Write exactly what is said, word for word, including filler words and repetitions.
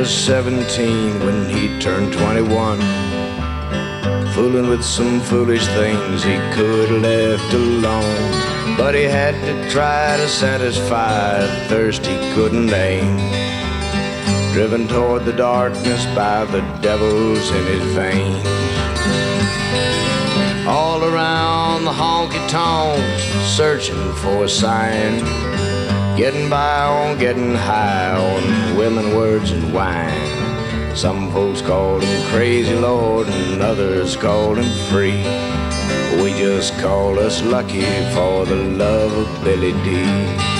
was seventeen when he turned twenty-one, fooling with some foolish things he could have left alone. But he had to try to satisfy a thirst he couldn't name, driven toward the darkness by the devils in his veins. All around the honky-tonks, searching for a sign, getting by on getting high on women, words, and wine. Some folks called him crazy, Lord, and others called him free. We just call us lucky for the love of Billy Dee.